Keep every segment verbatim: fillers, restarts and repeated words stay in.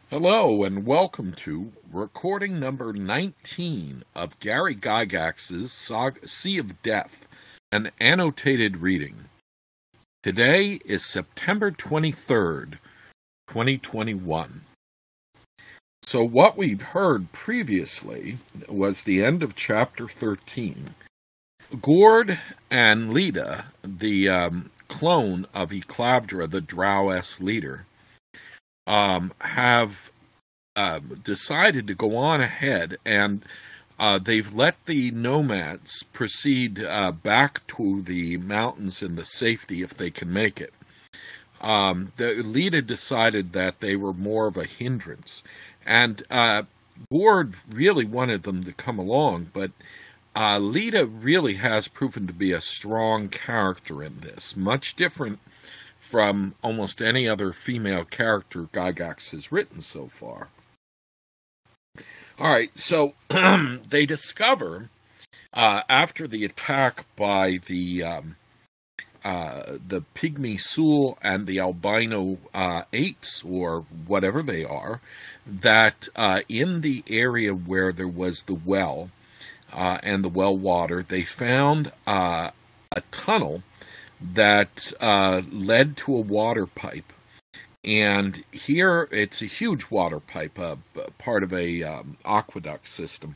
Hello and welcome to recording number nineteen of Gary Gygax's Saga, Sea of Death, an annotated reading. Today is September twenty-third, twenty twenty-one. So what we'd heard previously was the end of chapter thirteen. Gord and Leda, the um, clone of Eclavdra, the Drow-S leader, Um, have uh, decided to go on ahead, and uh, they've let the nomads proceed uh, back to the mountains in the safety if they can make it. Um, the Leda decided that they were more of a hindrance, and uh, Gord really wanted them to come along, but uh, Leda really has proven to be a strong character in this, much different from almost any other female character Gygax has written so far. All right, so they discover, uh, after the attack by the um, uh, the pygmy Sul and the albino uh, apes, or whatever they are, that uh, in the area where there was the well uh, and the well water, they found uh, a tunnel that uh, led to a water pipe. And here it's a huge water pipe, uh, part of a um, aqueduct system,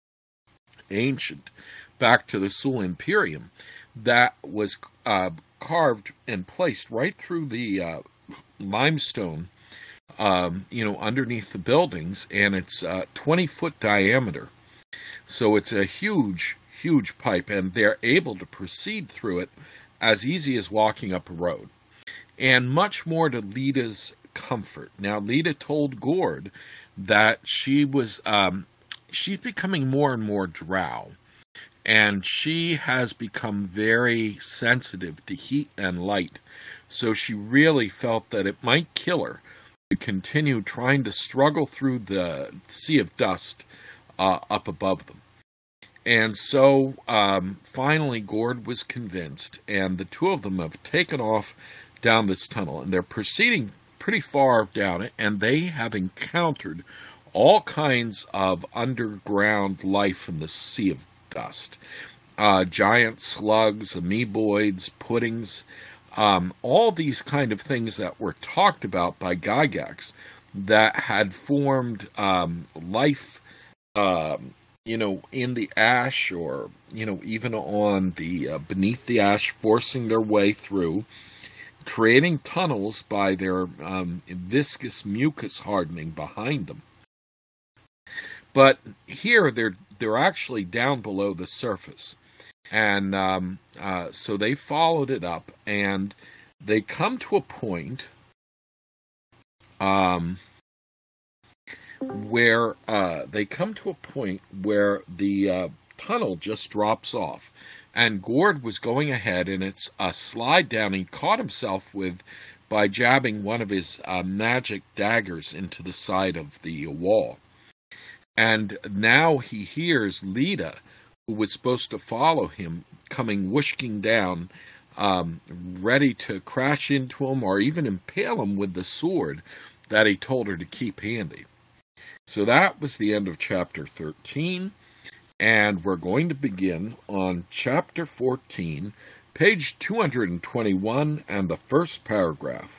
ancient, back to the Sul Imperium, that was uh, carved and placed right through the uh, limestone, um, you know, underneath the buildings, and it's uh, twenty foot diameter. So it's a huge, huge pipe, and they're able to proceed through it as easy as walking up a road, and much more to Leda's comfort. Now, Leda told Gord that she was, um, she's becoming more and more drow, and she has become very sensitive to heat and light, so she really felt that it might kill her to continue trying to struggle through the sea of dust uh, up above them. And so, um, finally, Gord was convinced, and the two of them have taken off down this tunnel, and they're proceeding pretty far down it, and they have encountered all kinds of underground life in the Sea of Dust. Uh, giant slugs, amoeboids, puddings, um, all these kind of things that were talked about by Gygax that had formed um, life, um, you know, in the ash, or, you know, even on the, uh, beneath the ash, forcing their way through, creating tunnels by their um, viscous mucus hardening behind them. But here, they're, they're actually down below the surface. And um, uh, so they followed it up, and they come to a point, um... where uh, they come to a point where the uh, tunnel just drops off, and Gord was going ahead, and it's a slide down. He caught himself with by jabbing one of his uh, magic daggers into the side of the wall, and now he hears Leda, who was supposed to follow him, coming whooshing down, um, ready to crash into him or even impale him with the sword that he told her to keep handy. So that was the end of chapter thirteen, and we're going to begin on chapter fourteen, page two hundred twenty-one, and the first paragraph.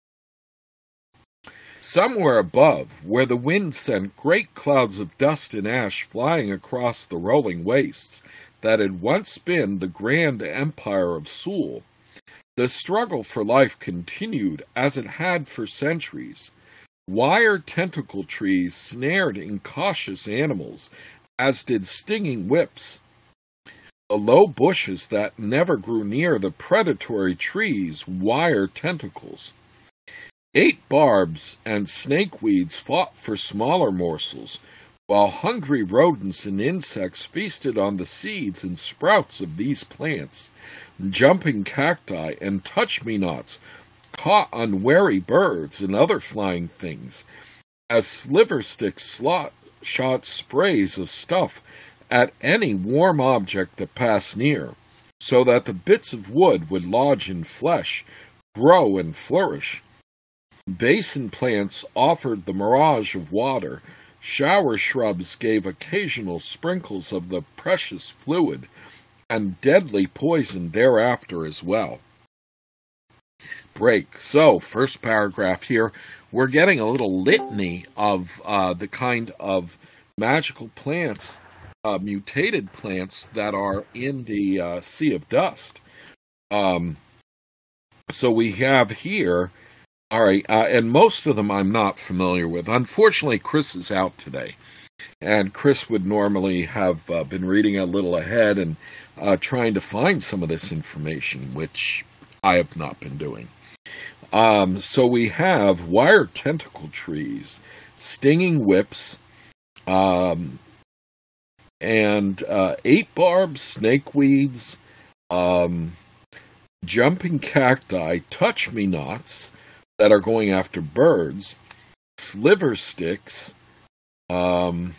Somewhere above, where the wind sent great clouds of dust and ash flying across the rolling wastes that had once been the grand empire of Sul, the struggle for life continued as it had for centuries. Wire tentacle trees snared incautious animals, as did stinging whips. The low bushes that never grew near the predatory trees wire tentacles. Eight barbs and snakeweeds fought for smaller morsels, while hungry rodents and insects feasted on the seeds and sprouts of these plants. Jumping cacti and touch-me-nots caught unwary birds and other flying things, as sliver sticks slot shot sprays of stuff at any warm object that passed near, so that the bits of wood would lodge in flesh, grow, and flourish. Basin plants offered the mirage of water. Shower shrubs gave occasional sprinkles of the precious fluid, and deadly poison thereafter as well. Break. So, first paragraph here, we're getting a little litany of uh, the kind of magical plants, uh, mutated plants that are in the uh, Sea of Dust. Um, so we have here, all right, uh, and most of them I'm not familiar with. Unfortunately, Chris is out today, and Chris would normally have uh, been reading a little ahead and uh, trying to find some of this information, which I have not been doing. Um, so we have wire tentacle trees, stinging whips, um, and uh, eight barbs, snakeweeds, um, jumping cacti, touch-me-nots that are going after birds, sliver sticks, um,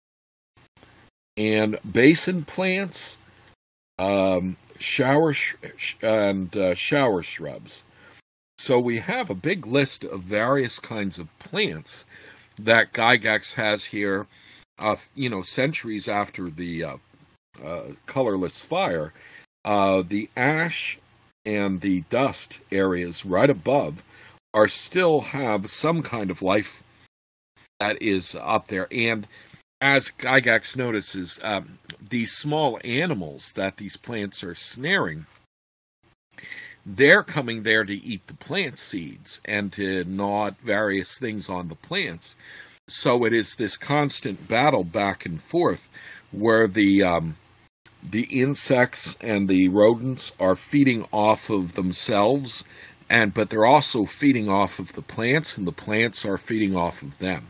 and basin plants, um, shower sh- and uh, shower shrubs. So we have a big list of various kinds of plants that Gygax has here, uh, you know, centuries after the uh, uh, colorless fire. Uh, the ash and the dust areas right above are still have some kind of life that is up there. And as Gygax notices, um, these small animals that these plants are snaring, they're coming there to eat the plant seeds and to gnaw at various things on the plants. So it is this constant battle back and forth where the um, the insects and the rodents are feeding off of themselves, and but they're also feeding off of the plants, and the plants are feeding off of them.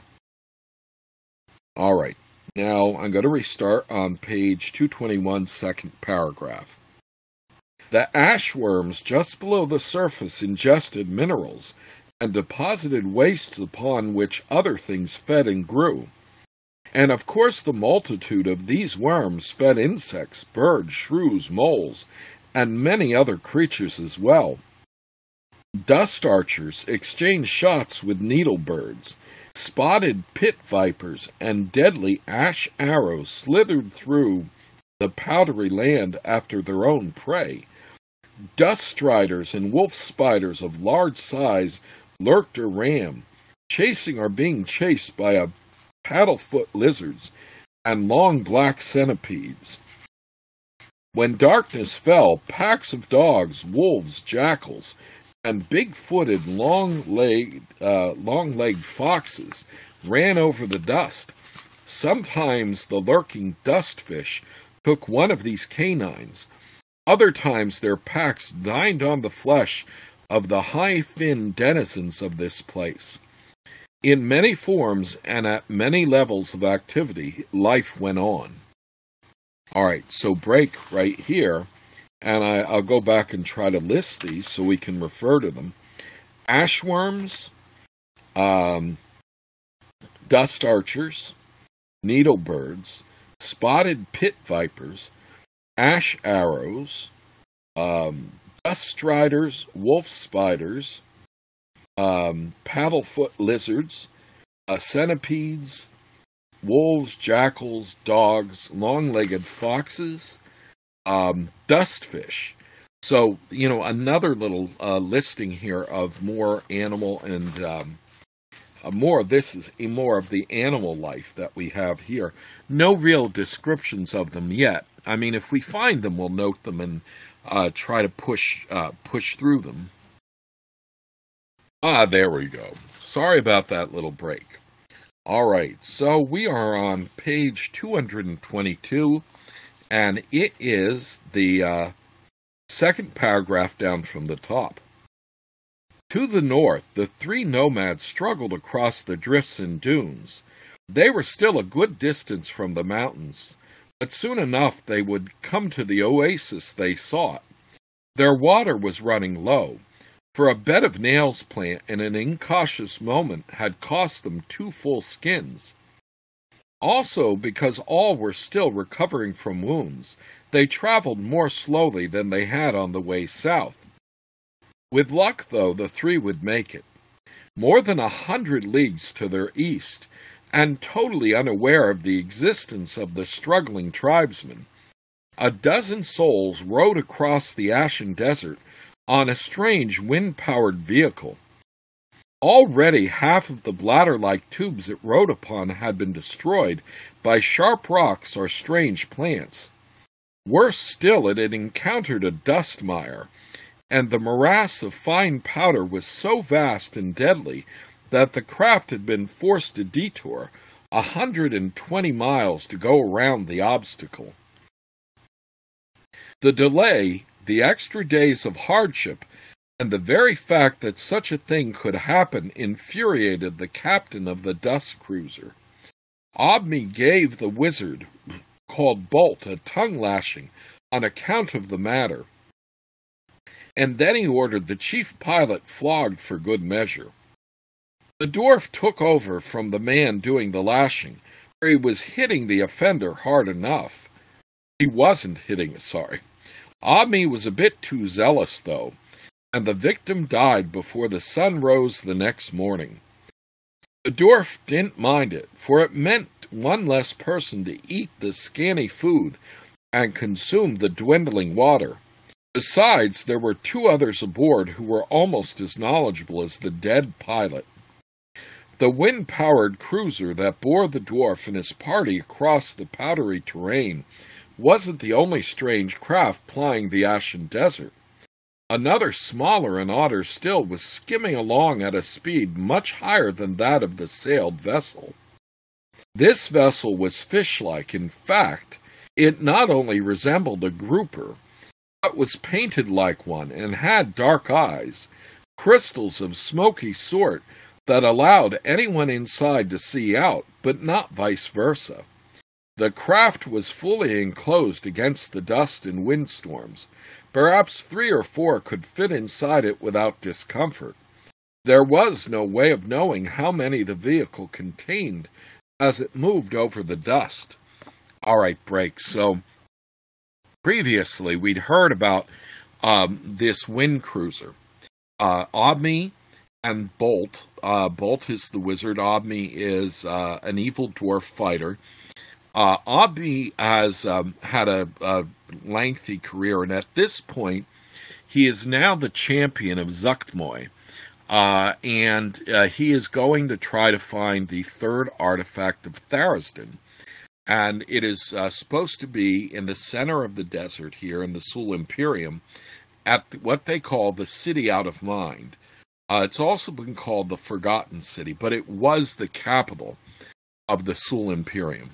All right. Now I'm going to restart on page two twenty-one, second paragraph. The ashworms just below the surface ingested minerals and deposited wastes upon which other things fed and grew. And of course the multitude of these worms fed insects, birds, shrews, moles, and many other creatures as well. Dust archers exchanged shots with needle birds. Spotted pit vipers and deadly ash arrows slithered through the powdery land after their own prey. Dust striders and wolf spiders of large size lurked or ran, chasing or being chased by a paddlefoot lizards and long black centipedes. When darkness fell, packs of dogs, wolves, jackals, and big-footed, long-legged, uh, long-legged foxes ran over the dust. Sometimes the lurking dustfish took one of these canines. Other times their packs dined on the flesh of the high-finned denizens of this place. In many forms and at many levels of activity, life went on. All right, so break right here, and I, I'll go back and try to list these so we can refer to them. Ashworms, um, dust archers, needlebirds, spotted pit vipers, ash arrows, um, dust striders, wolf spiders, um, paddlefoot lizards, uh, centipedes, wolves, jackals, dogs, long-legged foxes, um, dustfish. So, you know, another little uh, listing here of more animal and um, uh, more, this is more of the animal life that we have here. No real descriptions of them yet. I mean, if we find them, we'll note them and uh, try to push uh, push through them. Ah, there we go. Sorry about that little break. All right, so we are on page two hundred twenty-two, and it is the uh, second paragraph down from the top. To the north, the three nomads struggled across the drifts and dunes. They were still a good distance from the mountains, but soon enough they would come to the oasis they sought. Their water was running low, for a bed of nails plant in an incautious moment had cost them two full skins. Also, because all were still recovering from wounds, they traveled more slowly than they had on the way south. With luck, though, the three would make it. more than a hundred leagues to their east, and totally unaware of the existence of the struggling tribesmen. A dozen souls rode across the ashen desert on a strange wind-powered vehicle. Already half of the bladder-like tubes it rode upon had been destroyed by sharp rocks or strange plants. Worse still, it had encountered a dust mire, and the morass of fine powder was so vast and deadly that the craft had been forced to detour a hundred and twenty miles to go around the obstacle. The delay, the extra days of hardship, and the very fact that such a thing could happen infuriated the captain of the dust cruiser. Obme gave the wizard, called Bolt, a tongue-lashing on account of the matter, and then he ordered the chief pilot flogged for good measure. The dwarf took over from the man doing the lashing, for he was hitting the offender hard enough. He wasn't hitting, sorry. Obme was a bit too zealous, though, and the victim died before the sun rose the next morning. The dwarf didn't mind it, for it meant one less person to eat the scanty food and consume the dwindling water. Besides, there were two others aboard who were almost as knowledgeable as the dead pilot. The wind-powered cruiser that bore the dwarf and his party across the powdery terrain wasn't the only strange craft plying the ashen desert. Another, smaller and odder still, was skimming along at a speed much higher than that of the sailed vessel. This vessel was fish-like. In fact, it not only resembled a grouper, but was painted like one and had dark eyes, crystals of smoky sort that allowed anyone inside to see out, but not vice versa. The craft was fully enclosed against the dust and windstorms. Perhaps three or four could fit inside it without discomfort. There was no way of knowing how many the vehicle contained as it moved over the dust. All right, break. So, previously we'd heard about um, this wind cruiser. Uh, Obme and Bolt. Uh, Bolt is the wizard. Obme is uh, an evil dwarf fighter. Uh, Obme has um, had a, a lengthy career, and at this point, he is now the champion of Zuchtmoy, uh, and uh, he is going to try to find the third artifact of Tharisden, and it is uh, supposed to be in the center of the desert here in the Sul Imperium, at what they call the City Out of Mind. Uh, it's also been called the Forgotten City, but it was the capital of the Sul Imperium.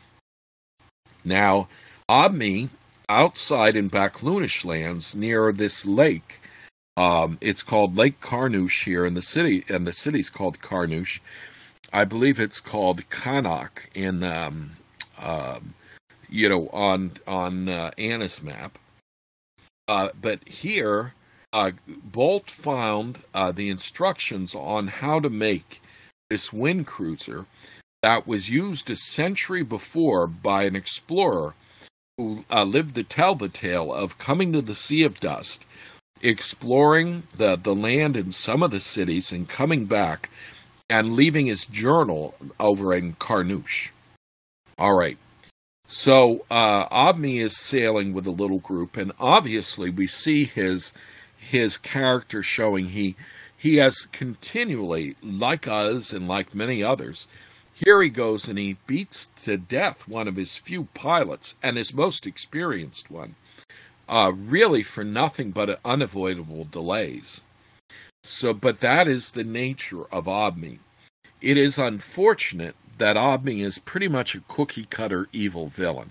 Now, Obme, outside in Baklunish lands, near this lake, um, it's called Lake Carnoush here in the city, and the city's called Carnoush. I believe it's called Kanak in, um, um, you know, on on uh, Anna's map. Uh, but here, uh, Bolt found uh, the instructions on how to make this wind cruiser that was used a century before by an explorer who uh, lived to tell the tale of coming to the Sea of Dust, exploring the, the land in some of the cities, and coming back and leaving his journal over in Carnoush. All right. So uh, Obme is sailing with a little group, and obviously we see his his character showing he he has continually, like us and like many others, here he goes and he beats to death one of his few pilots and his most experienced one, uh, really for nothing but unavoidable delays. So, but that is the nature of Obme. It is unfortunate that Obme is pretty much a cookie-cutter evil villain.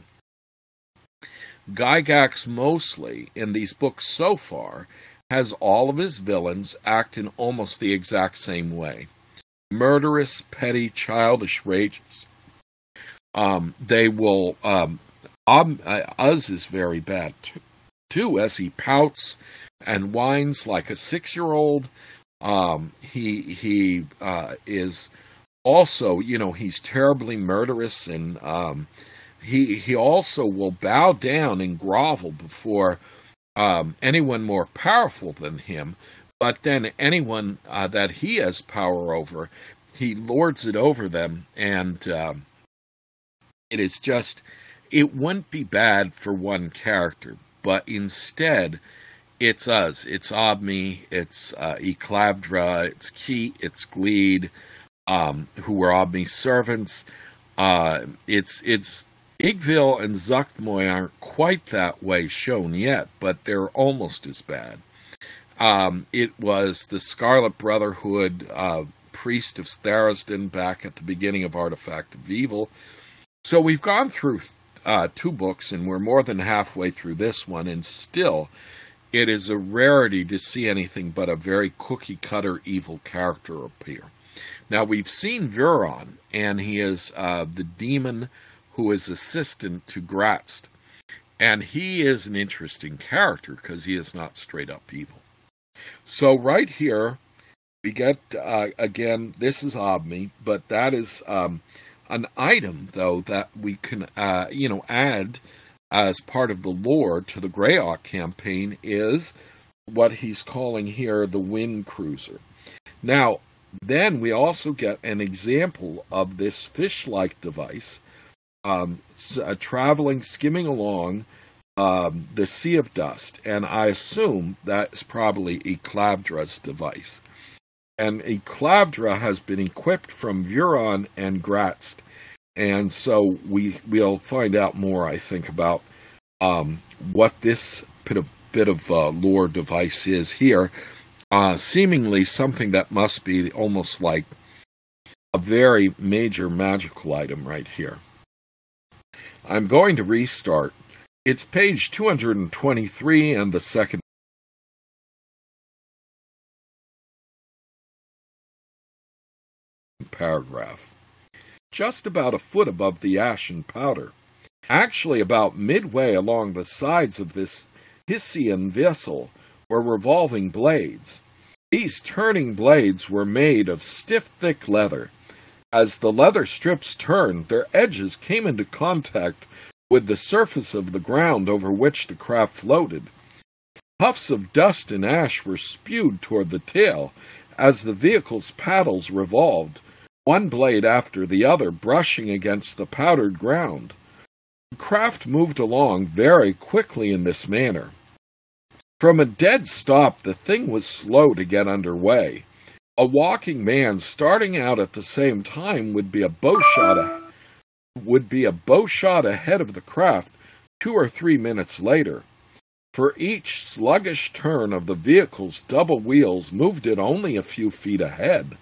Gygax mostly, in these books so far, has all of his villains act in almost the exact same way. Murderous, petty, childish rages. Um, they will, um, um, uh, Uz is very bad too, too, as he pouts and whines like a six-year-old. Um, he he uh, is also, you know, he's terribly murderous, and um, he he also will bow down and grovel before um, anyone more powerful than him, But then anyone uh, that he has power over, he lords it over them, and um, it is just, it wouldn't be bad for one character, but instead, it's us. It's Obmi, it's uh, Eclavdra, it's Keat, it's Gleed, um, who were Obmi's servants. Uh, it's it's Igvil and Zuctmoy aren't quite that way shown yet, but they're almost as bad. Um, it was the Scarlet Brotherhood, uh, priest of Tharasdon back at the beginning of Artifact of Evil. So we've gone through uh, two books, and we're more than halfway through this one, and still, it is a rarity to see anything but a very cookie-cutter evil character appear. Now, we've seen Vuron, and he is uh, the demon who is assistant to Gratz. And he is an interesting character because he is not straight-up evil. So right here, we get, uh, again, this is Obmi, but that is um, an item, though, that we can, uh, you know, add as part of the lore to the Greyhawk campaign is what he's calling here the Wind Cruiser. Now, then we also get an example of this fish-like device um, uh, traveling, skimming along um, the Sea of Dust, and I assume that's probably Eclavdra's device. And Eclavdra has been equipped from Vuron and Gratz, and so we, we'll find out more, I think, about um, what this bit of, bit of uh, lore device is here. Uh, seemingly something that must be almost like a very major magical item right here. I'm going to restart. It's page two hundred twenty-three and the second paragraph. Just about a foot above the ashen powder. Actually, about midway along the sides of this Hessian vessel were revolving blades. These turning blades were made of stiff, thick leather. As the leather strips turned, their edges came into contact with the surface of the ground over which the craft floated. Puffs of dust and ash were spewed toward the tail as the vehicle's paddles revolved, one blade after the other brushing against the powdered ground. The craft moved along very quickly in this manner. From a dead stop, the thing was slow to get underway. A walking man starting out at the same time would be a bowshot a- would be a bowshot ahead of the craft two or three minutes later. For each sluggish turn of the vehicle's double wheels moved it only a few feet ahead.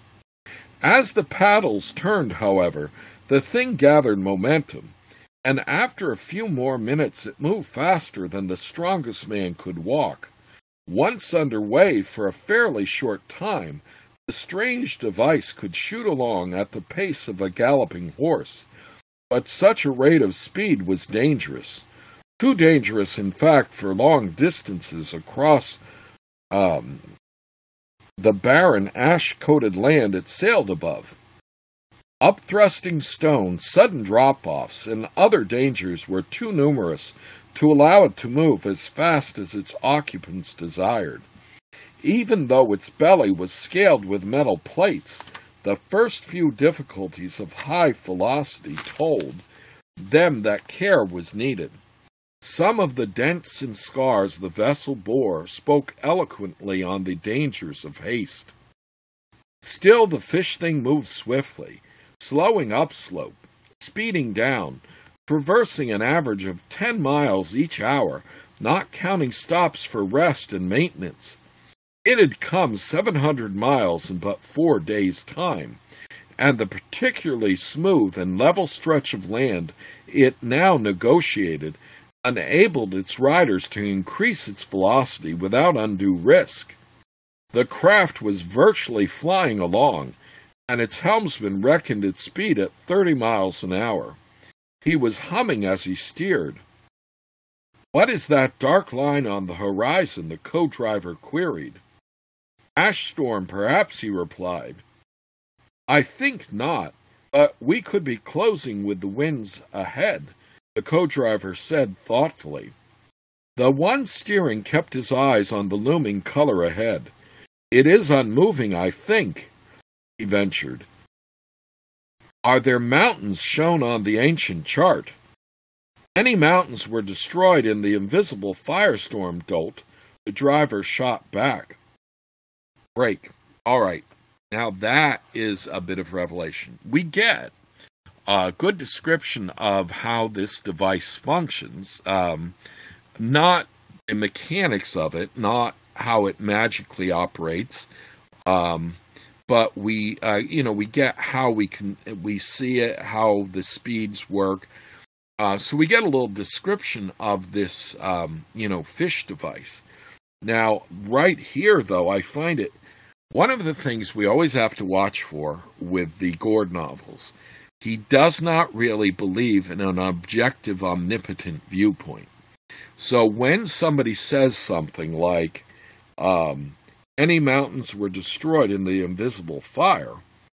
As the paddles turned, however, the thing gathered momentum, and after a few more minutes it moved faster than the strongest man could walk. Once underway for a fairly short time, the strange device could shoot along at the pace of a galloping horse, but such a rate of speed was dangerous. Too dangerous, in fact, for long distances across um, the barren, ash-coated land it sailed above. Upthrusting stones, sudden drop-offs, and other dangers were too numerous to allow it to move as fast as its occupants desired. Even though its belly was scaled with metal plates, the first few difficulties of high velocity told them that care was needed. Some of the dents and scars the vessel bore spoke eloquently on the dangers of haste. Still the fish thing moved swiftly, slowing upslope, speeding down, traversing an average of ten miles each hour, not counting stops for rest and maintenance. It had come seven hundred miles in but four days' time, and the particularly smooth and level stretch of land it now negotiated enabled its riders to increase its velocity without undue risk. The craft was virtually flying along, and its helmsman reckoned its speed at thirty miles an hour. He was humming as he steered. "What is that dark line on the horizon?" the co-driver queried. "Ash storm, perhaps," he replied. "I think not, but we could be closing with the winds ahead," the co-driver said thoughtfully. The one steering kept his eyes on the looming color ahead. It is unmoving, I think, he ventured. Are there mountains shown on the ancient chart? Many mountains were destroyed in the invisible firestorm, Dolt. The driver shot back. Break. All right. Now that is a bit of revelation. We get a good description of how this device functions, um, not the mechanics of it, not how it magically operates, um, but we, uh, you know, we get how we can, we see it, how the speeds work. Uh, so we get a little description of this, um, you know, fish device. Now, right here, though, I find it one of the things we always have to watch for with the Gord novels. He does not really believe in an objective, omnipotent viewpoint. So when somebody says something like, um, any mountains were destroyed in the invisible fire,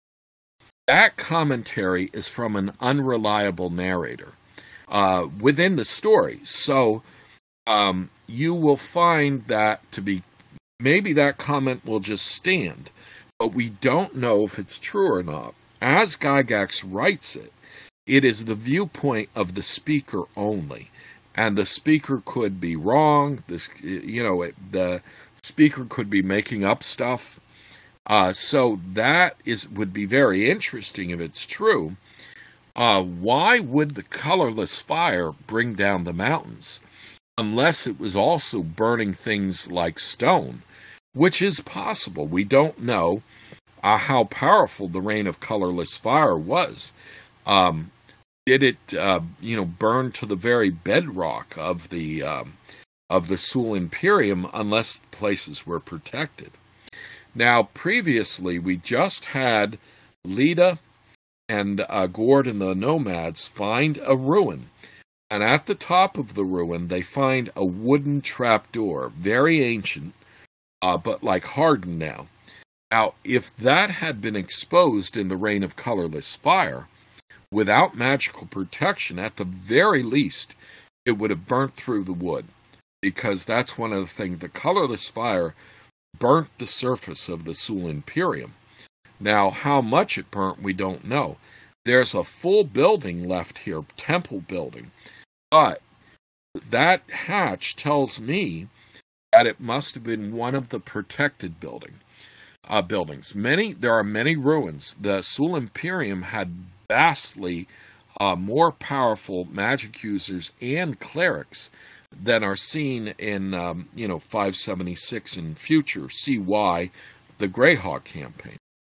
that commentary is from an unreliable narrator uh, within the story. So um, you will find that to be, maybe that comment will just stand, but we don't know if it's true or not. As Gygax writes it, it is the viewpoint of the speaker only, and the speaker could be wrong. This, you know, it, the speaker could be making up stuff. Uh, so that is would be very interesting if it's true. Uh, why would the colorless fire bring down the mountains, unless it was also burning things like stone, which is possible. We don't know uh, how powerful the rain of colorless fire was. Um, did it, uh, you know, burn to the very bedrock of the um, of the Sul Imperium, unless places were protected? Now, previously, we just had Leda and uh, Gord and the Nomads find a ruin. And at the top of the ruin, they find a wooden trapdoor, very ancient, uh, but like hardened now. Now, if that had been exposed in the rain of colorless fire, without magical protection, at the very least, it would have burnt through the wood. Because that's one of the things, the colorless fire burnt the surface of the Sul Imperium. Now, how much it burnt, we don't know. There's a full building left here, temple building. But that hatch tells me that it must have been one of the protected building, uh, buildings. Many There are many ruins. The Sul Imperium had vastly uh, more powerful magic users and clerics than are seen in, um, you know, five seventy-six and future. See why the Greyhawk campaign.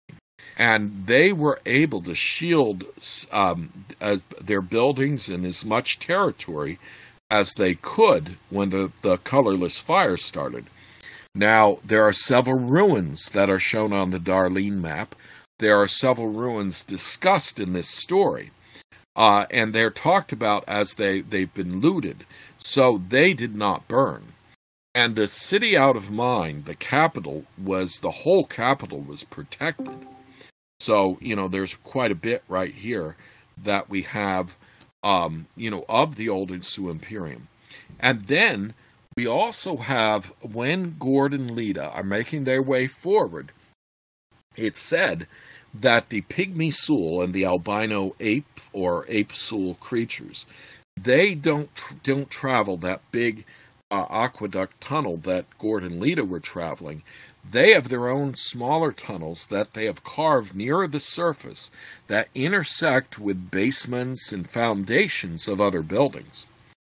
And they were able to shield um, uh, their buildings and as much territory as they could when the, the colorless fire started. Now, there are several ruins that are shown on the Darlene map. There are several ruins discussed in this story. Uh, and they're talked about as they, they've been looted. So they did not burn. And the city out of mind, the capital, was, the whole capital was protected. So, you know, there's quite a bit right here that we have, um, you know, of the old Sul Imperium. And then we also have, when Gord and Leda are making their way forward, it's said that the Pygmy Sul and the albino ape or ape Sul creatures, they don't don't travel that big uh, aqueduct tunnel that Gord and Leda were traveling. They have their own smaller tunnels that they have carved nearer the surface that intersect with basements and foundations of other buildings.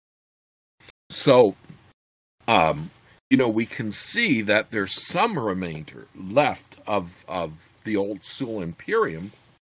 So, um, you know, we can see that there's some remainder left of, of the old Sul Imperium,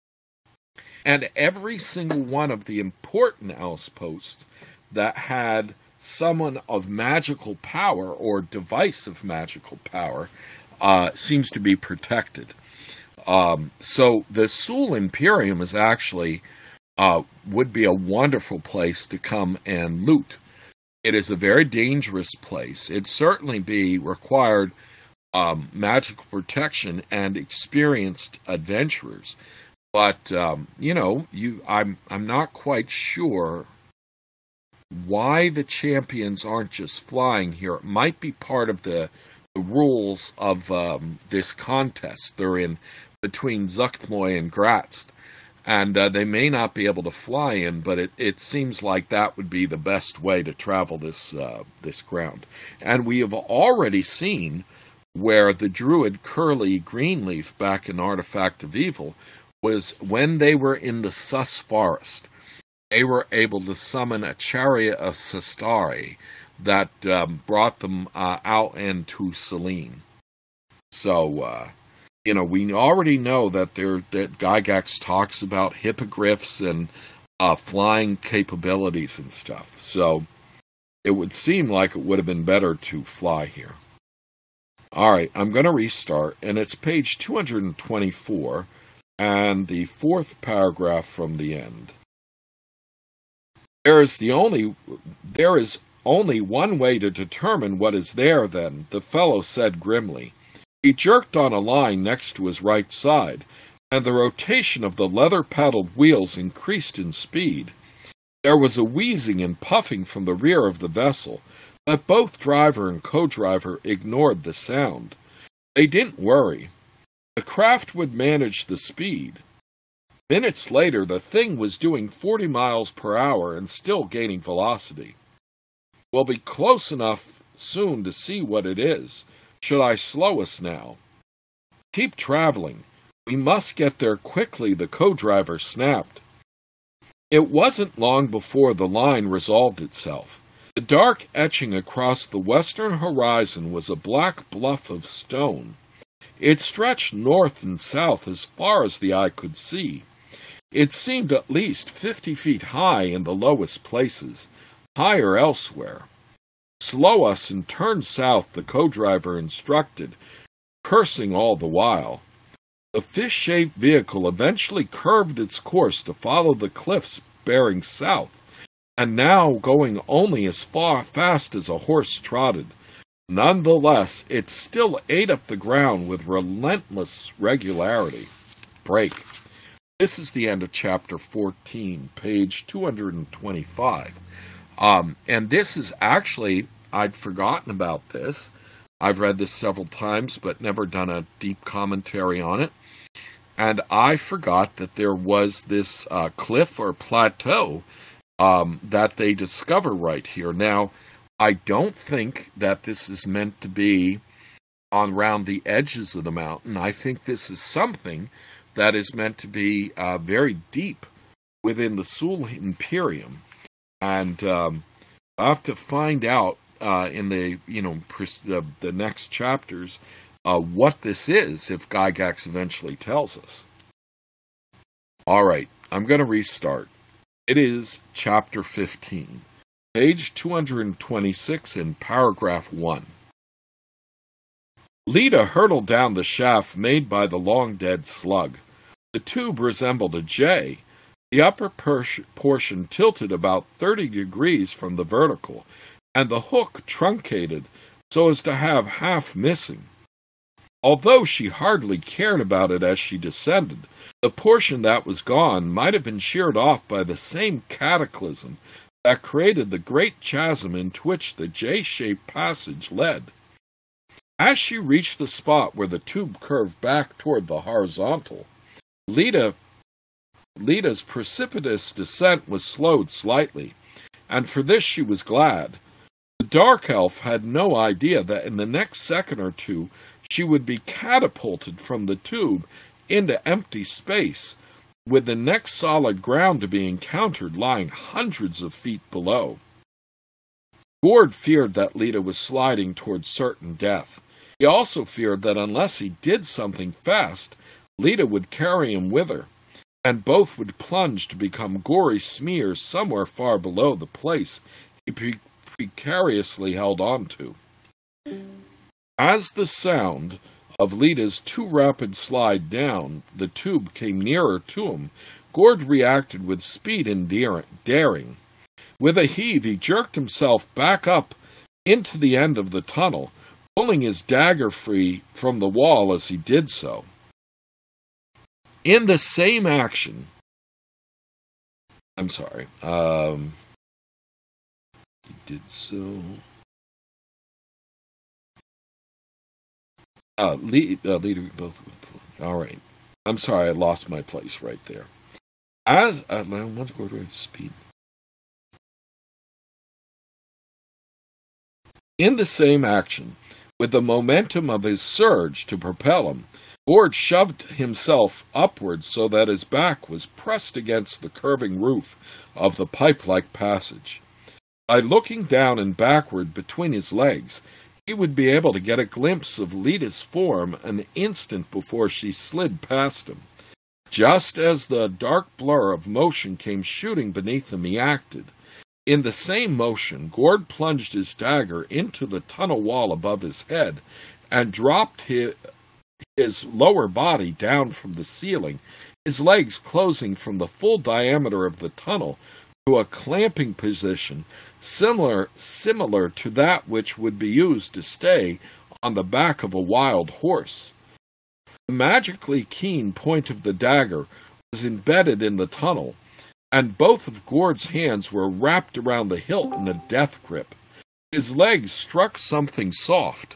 and every single one of the important outposts that had someone of magical power or device of magical power uh, seems to be protected. Um, so the Sul Imperium is actually uh, would be a wonderful place to come and loot. It is a very dangerous place. It'd certainly be required um, magical protection and experienced adventurers. But um, you know, you I'm I'm not quite sure why the champions aren't just flying here. It might be part of the the rules of um, this contest. They're in between Zuchtmoy and Graz, and uh, they may not be able to fly in, but it, it seems like that would be the best way to travel this uh, this ground. And we have already seen where the druid Curly Greenleaf back in Artifact of Evil was when they were in the Sus Forest. They were able to summon a chariot of Sestari that um, brought them uh, out into Selene. So, uh, you know, we already know that there that Gygax talks about hippogriffs and uh, flying capabilities and stuff. So, it would seem like it would have been better to fly here. All right, I'm going to restart, and it's page two hundred twenty-four, and the fourth paragraph from the end. There is the only there is only one way to determine what is there, then, the fellow said grimly. He jerked on a line next to his right side, and the rotation of the leather-paddled wheels increased in speed. There was a wheezing and puffing from the rear of the vessel, but both driver and co-driver ignored the sound. They didn't worry. The craft would manage the speed. Minutes later, the thing was doing forty miles per hour and still gaining velocity. We'll be close enough soon to see what it is. Should I slow us now? Keep traveling. We must get there quickly, the co-driver snapped. It wasn't long before the line resolved itself. The dark etching across the western horizon was a black bluff of stone. It stretched north and south as far as the eye could see. It seemed at least fifty feet high in the lowest places, higher elsewhere. Slow us and turn south, the co-driver instructed, cursing all the while. The fish-shaped vehicle eventually curved its course to follow the cliffs bearing south, and now going only as far fast as a horse trotted. Nonetheless, it still ate up the ground with relentless regularity. Break. This is the end of chapter fourteen, page two hundred twenty-five. Um, and this is actually, I'd forgotten about this. I've read this several times, but never done a deep commentary on it. And I forgot that there was this uh, cliff or plateau um, that they discover right here. Now, I don't think that this is meant to be on around the edges of the mountain. I think this is something that is meant to be uh, very deep within the Sul Imperium. And um, I'll have to find out uh, in the, you know, pres- the, the next chapters uh, what this is, if Gygax eventually tells us. All right, I'm going to restart. It is chapter fifteen, page two hundred twenty-six in paragraph one. Lita hurtled down the shaft made by the long-dead slug. The tube resembled a J. The upper per- portion tilted about thirty degrees from the vertical, and the hook truncated so as to have half missing. Although she hardly cared about it as she descended, the portion that was gone might have been sheared off by the same cataclysm that created the great chasm into which the J-shaped passage led. As she reached the spot where the tube curved back toward the horizontal, Lita, Lita's precipitous descent was slowed slightly, and for this she was glad. The Dark Elf had no idea that in the next second or two she would be catapulted from the tube into empty space, with the next solid ground to be encountered lying hundreds of feet below. Gord feared that Lita was sliding toward certain death. He also feared that unless he did something fast, Lita would carry him with her, and both would plunge to become gory smears somewhere far below the place he pre- precariously held on to. As the sound of Lita's too rapid slide down the tube came nearer to him, Gord reacted with speed and daring. With a heave, he jerked himself back up into the end of the tunnel, pulling his dagger free from the wall as he did so. In the same action, I'm sorry, um, he did so. Uh, lead, uh, leader, both. All right. I'm sorry, I lost my place right there. As uh, let's go to speed. In the same action, with the momentum of his surge to propel him, Gord shoved himself upwards so that his back was pressed against the curving roof of the pipe-like passage. By looking down and backward between his legs, he would be able to get a glimpse of Lita's form an instant before she slid past him. Just as the dark blur of motion came shooting beneath him, he acted. In the same motion, Gord plunged his dagger into the tunnel wall above his head and dropped his, his lower body down from the ceiling, his legs closing from the full diameter of the tunnel to a clamping position similar similar to that which would be used to stay on the back of a wild horse. The magically keen point of the dagger was embedded in the tunnel, and both of Gord's hands were wrapped around the hilt in a death grip. His legs struck something soft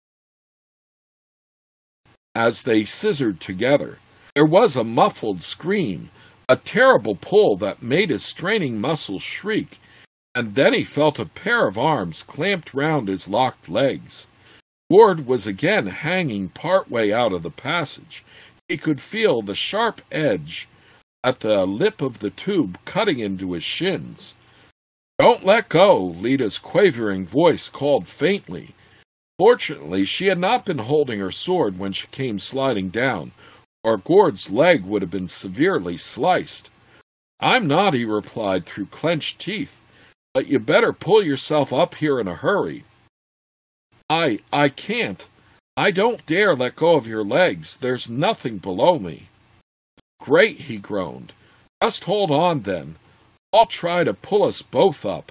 as they scissored together. There was a muffled scream, a terrible pull that made his straining muscles shriek, and then he felt a pair of arms clamped round his locked legs. Gord was again hanging part way out of the passage. He could feel the sharp edge at the lip of the tube cutting into his shins. "Don't let go," Lita's quavering voice called faintly. Fortunately, she had not been holding her sword when she came sliding down, or Gord's leg would have been severely sliced. "I'm not," he replied through clenched teeth, "but you better pull yourself up here in a hurry." I, I can't. I don't dare let go of your legs. There's nothing below me." "Great," he groaned. "Just hold on then. I'll try to pull us both up."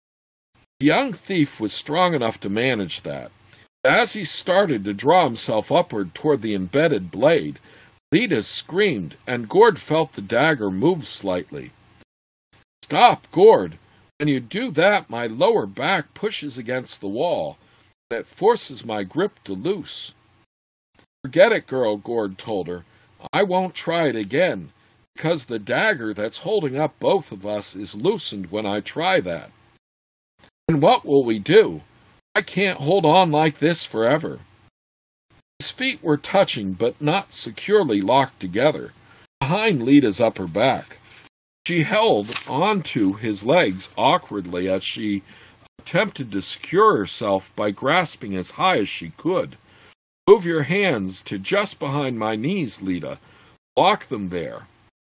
The young thief was strong enough to manage that. As he started to draw himself upward toward the embedded blade, Lita screamed, and Gord felt the dagger move slightly. "Stop, Gord. When you do that, my lower back pushes against the wall, and it forces my grip to loose." "Forget it, girl," Gord told her. "I won't try it again, because the dagger that's holding up both of us is loosened when I try that." "And what will we do? I can't hold on like this forever." His feet were touching, but not securely locked together, behind Lita's upper back. She held onto his legs awkwardly as she attempted to secure herself by grasping as high as she could. "Move your hands to just behind my knees, Lita. Lock them there."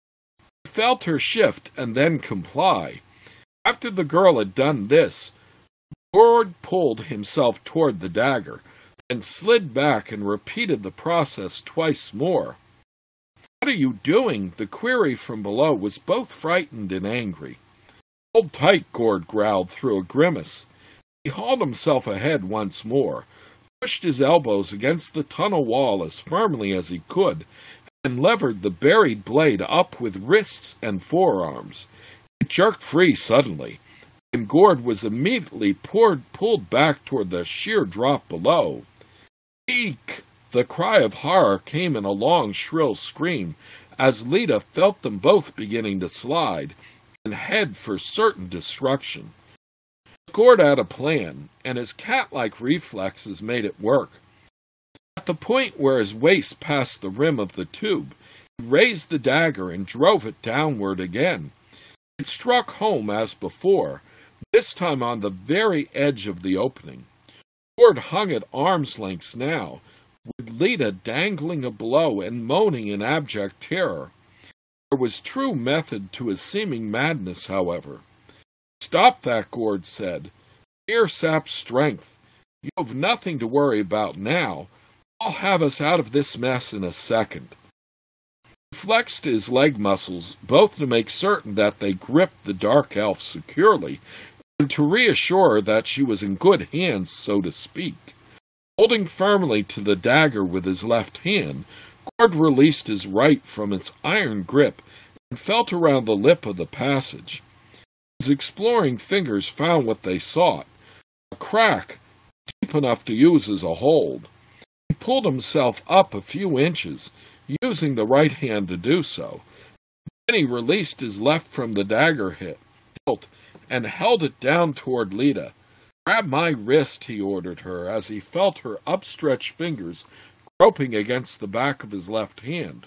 He felt her shift and then comply. After the girl had done this, Gord pulled himself toward the dagger, and slid back and repeated the process twice more. "What are you doing?" The query from below was both frightened and angry. "Hold tight," Gord growled through a grimace. He hauled himself ahead once more, pushed his elbows against the tunnel wall as firmly as he could, and levered the buried blade up with wrists and forearms. It jerked free suddenly, and Gord was immediately poured, pulled back toward the sheer drop below. "Eek!" The cry of horror came in a long, shrill scream as Lita felt them both beginning to slide and head for certain destruction. Gord had a plan, and his cat-like reflexes made it work. At the point where his waist passed the rim of the tube, he raised the dagger and drove it downward again. It struck home as before, this time on the very edge of the opening. Gord hung at arm's length now, with Lita dangling below and moaning in abject terror. There was true method to his seeming madness, however. "Stop that," Gord said. "Fear saps strength. You have nothing to worry about now. I'll have us out of this mess in a second." He flexed his leg muscles, both to make certain that they gripped the dark elf securely, and to reassure her that she was in good hands, so to speak. Holding firmly to the dagger with his left hand, Gord released his right from its iron grip and felt around the lip of the passage. His exploring fingers found what they sought, a crack deep enough to use as a hold. He pulled himself up a few inches, using the right hand to do so. Then he released his left from the dagger hilt and held it down toward Lita. "Grab my wrist," he ordered her, as he felt her upstretched fingers groping against the back of his left hand.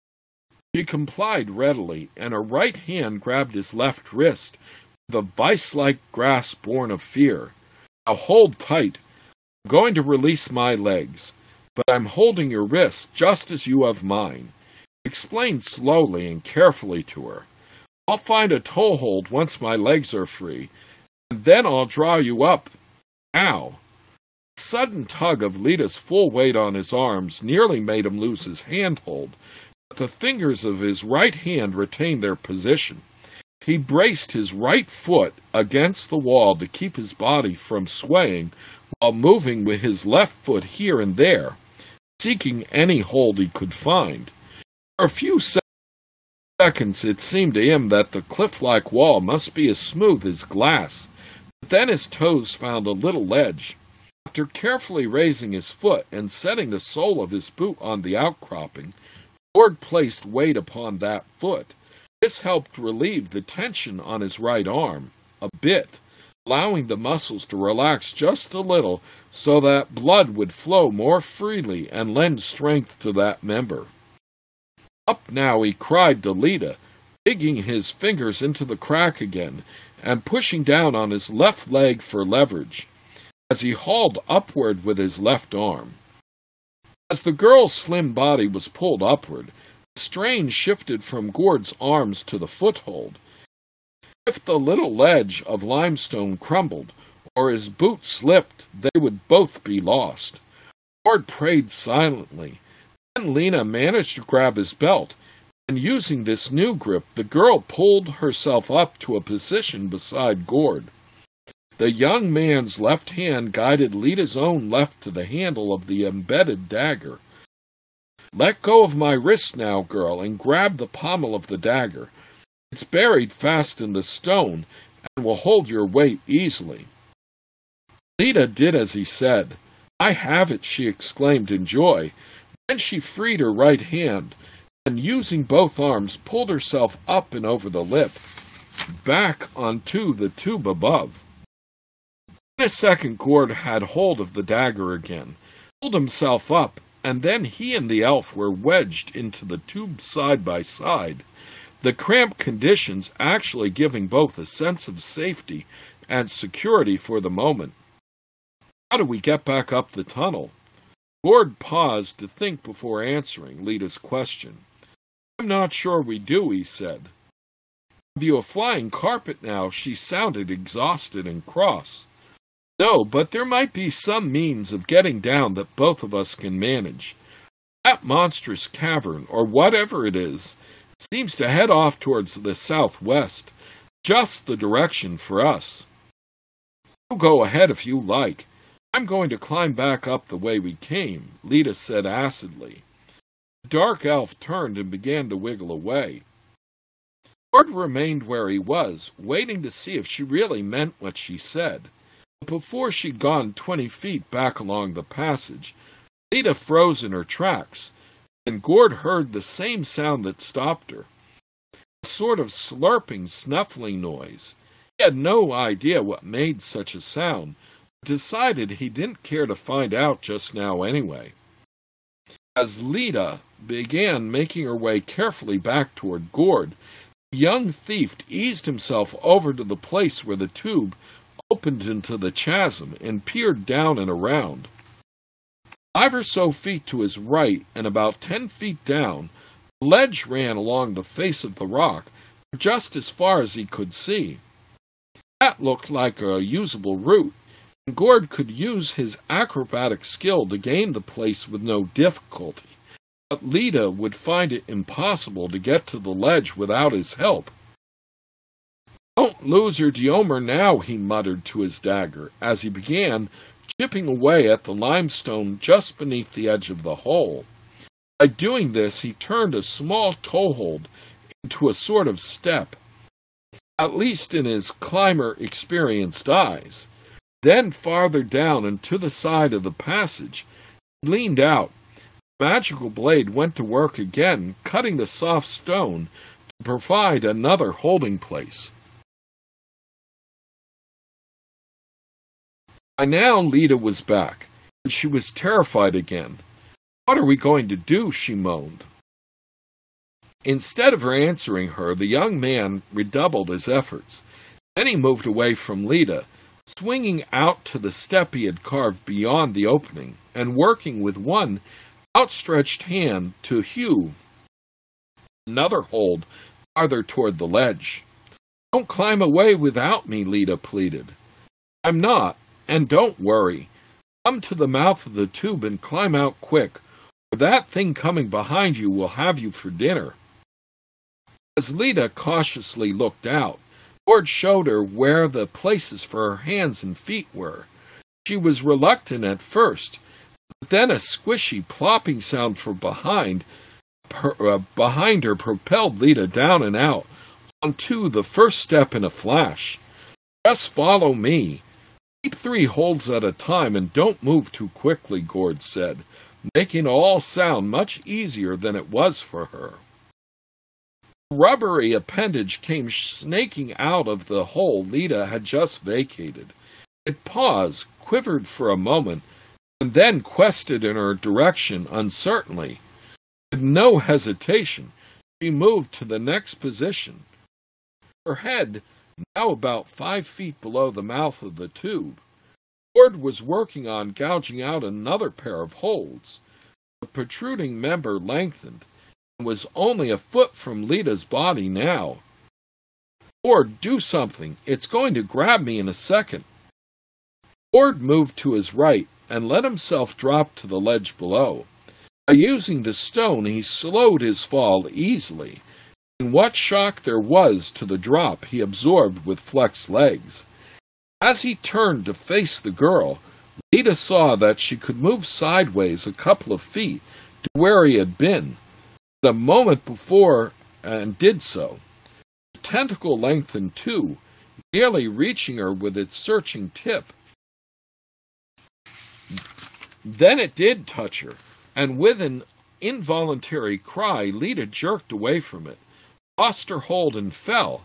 She complied readily, and her right hand grabbed his left wrist with a vice-like grasp born of fear. "Now hold tight. I'm going to release my legs, but I'm holding your wrist just as you have mine," he explained slowly and carefully to her. "I'll find a toehold once my legs are free, and then I'll draw you up. Now." A sudden tug of Lita's full weight on his arms nearly made him lose his handhold, but the fingers of his right hand retained their position. He braced his right foot against the wall to keep his body from swaying, while moving with his left foot here and there, seeking any hold he could find. For a few seconds it seemed to him that the cliff-like wall must be as smooth as glass, but then his toes found a little ledge. After carefully raising his foot and setting the sole of his boot on the outcropping, Gord placed weight upon that foot. This helped relieve the tension on his right arm a bit, allowing the muscles to relax just a little so that blood would flow more freely and lend strength to that member. "Up now," he cried to Lita, digging his fingers into the crack again and pushing down on his left leg for leverage, as he hauled upward with his left arm. As the girl's slim body was pulled upward, the strain shifted from Gord's arms to the foothold. If the little ledge of limestone crumbled, or his boot slipped, they would both be lost. Gord prayed silently. Then Lena managed to grab his belt, and using this new grip, the girl pulled herself up to a position beside Gord. The young man's left hand guided Lita's own left to the handle of the embedded dagger. "Let go of my wrist now, girl, and grab the pommel of the dagger. It's buried fast in the stone, and will hold your weight easily." Lita did as he said. "I have it," she exclaimed in joy. Then she freed her right hand, and using both arms, pulled herself up and over the lip, back onto the tube above. In a second, Gord had hold of the dagger again, pulled himself up, and then he and the elf were wedged into the tube side by side, the cramped conditions actually giving both a sense of safety and security for the moment. "How do we get back up the tunnel?" Gord paused to think before answering Lita's question. "I'm not sure we do," he said. "Have you a flying carpet now?" She sounded exhausted and cross. "No, but there might be some means of getting down that both of us can manage. That monstrous cavern, or whatever it is, seems to head off towards the southwest, just the direction for us. You go ahead if you like. I'm going to climb back up the way we came," Lita said acidly. The dark elf turned and began to wiggle away. Gord remained where he was, waiting to see if she really meant what she said. But before she'd gone twenty feet back along the passage, Lita froze in her tracks, and Gord heard the same sound that stopped her. A sort of slurping, snuffling noise. He had no idea what made such a sound, but decided he didn't care to find out just now anyway. As Lita began making her way carefully back toward Gord, the young thief eased himself over to the place where the tube opened into the chasm and peered down and around. Five or so feet to his right and about ten feet down, the ledge ran along the face of the rock for just as far as he could see. That looked like a usable route, and Gord could use his acrobatic skill to gain the place with no difficulty, but Lita would find it impossible to get to the ledge without his help. "Don't lose your Diomer now," he muttered to his dagger, as he began chipping away at the limestone just beneath the edge of the hole. By doing this, he turned a small toehold into a sort of step, at least in his climber-experienced eyes. Then farther down and to the side of the passage, He leaned out. The magical blade went to work again, cutting the soft stone to provide another holding place. By now, Leda was back, but she was terrified again. "What are we going to do?" she moaned. Instead of her answering her, the young man redoubled his efforts. Then he moved away from Leda, swinging out to the step he had carved beyond the opening, and working with one outstretched hand to hew another hold farther toward the ledge. "Don't climb away without me," Leda pleaded. "I'm not, and don't worry. Come to the mouth of the tube and climb out quick, or that thing coming behind you will have you for dinner." As Leda cautiously looked out, Gord showed her where the places for her hands and feet were. She was reluctant at first, but then a squishy plopping sound from behind, per, uh, behind her propelled Leda down and out onto the first step in a flash. "Just follow me. Keep three holds at a time and don't move too quickly," Gord said, making it all sound much easier than it was for her. A rubbery appendage came snaking out of the hole Leda had just vacated. It paused, quivered for a moment, and then quested in her direction uncertainly. With no hesitation, she moved to the next position. Her head, now about five feet below the mouth of the tube, Gord was working on gouging out another pair of holes. The protruding member lengthened, was only a foot from Leda's body now. "Gord, do something. It's going to grab me in a second." Gord moved to his right and let himself drop to the ledge below. By using the stone, he slowed his fall easily, and what shock there was to the drop he absorbed with flexed legs. As he turned to face the girl, Leda saw that she could move sideways a couple of feet to where he had been a moment before, and did so. The tentacle lengthened too, nearly reaching her with its searching tip. Then it did touch her, and with an involuntary cry, Leda jerked away from it, lost her hold, and fell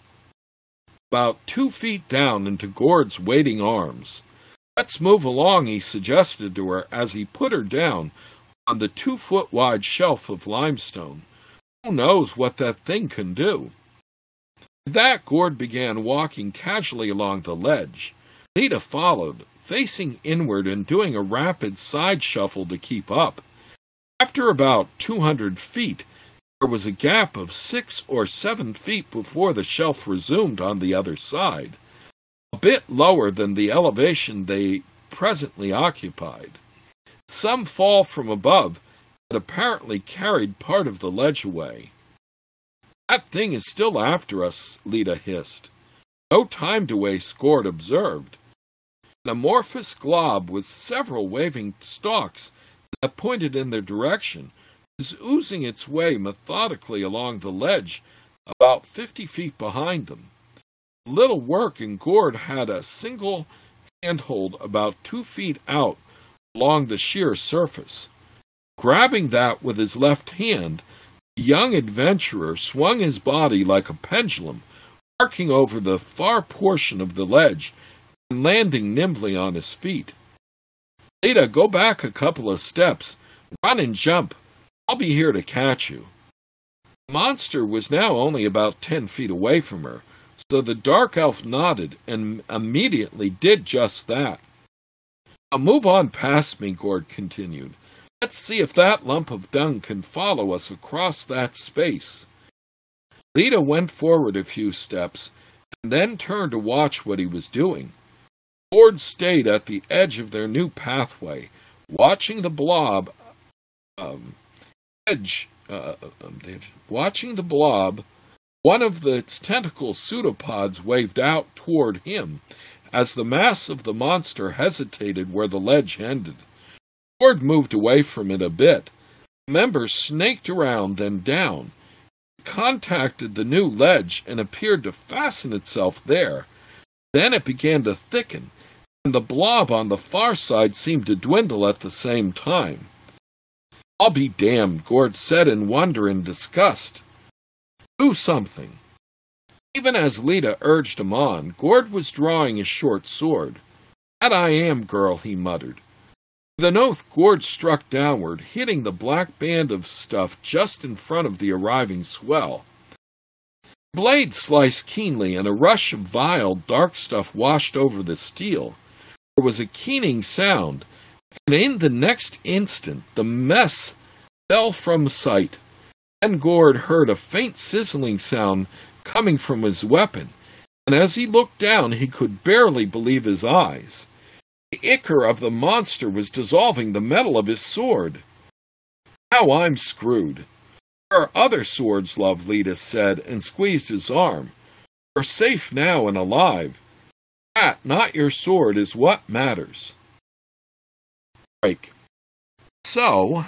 about two feet down into Gord's waiting arms. "Let's move along," he suggested to her as he put her down on the two-foot-wide shelf of limestone. "Who knows what that thing can do?" With that, Gord began walking casually along the ledge. Leda followed, facing inward and doing a rapid side shuffle to keep up. After about two hundred feet, there was a gap of six or seven feet before the shelf resumed on the other side, a bit lower than the elevation they presently occupied. Some fall from above had apparently carried part of the ledge away. "That thing is still after us," Leda hissed. "No time to waste," Gord observed. An amorphous glob with several waving stalks that pointed in their direction was oozing its way methodically along the ledge about fifty feet behind them. Little work, and Gord had a single handhold about two feet out along the sheer surface. Grabbing that with his left hand, the young adventurer swung his body like a pendulum, arcing over the far portion of the ledge and landing nimbly on his feet. "Leda, go back a couple of steps. Run and jump. I'll be here to catch you." The monster was now only about ten feet away from her, so the dark elf nodded and immediately did just that. "Now move on past me," Gord continued. "Let's see if that lump of dung can follow us across that space." Leda went forward a few steps and then turned to watch what he was doing. Gord stayed at the edge of their new pathway, watching the blob um, edge, uh, watching the blob, one of its tentacle pseudopods waved out toward him as the mass of the monster hesitated where the ledge ended. Gord moved away from it a bit. The member snaked around, then down. It contacted the new ledge and appeared to fasten itself there. Then it began to thicken, and the blob on the far side seemed to dwindle at the same time. I'll be damned, Gord said in wonder and disgust. Do something. Even as Lita urged him on, Gord was drawing his short sword. That I am, girl, he muttered. With an oath, Gord struck downward, hitting the black band of stuff just in front of the arriving swell. The blade sliced keenly, and a rush of vile, dark stuff washed over the steel. There was a keening sound, and in the next instant the mess fell from sight. Then Gord heard a faint sizzling sound coming from his weapon, and as he looked down he could barely believe his eyes. The ichor of the monster was dissolving the metal of his sword. Now I'm screwed. There are other swords, Lovelita said, and squeezed his arm. You're safe now and alive. That, not your sword, is what matters. Break. So,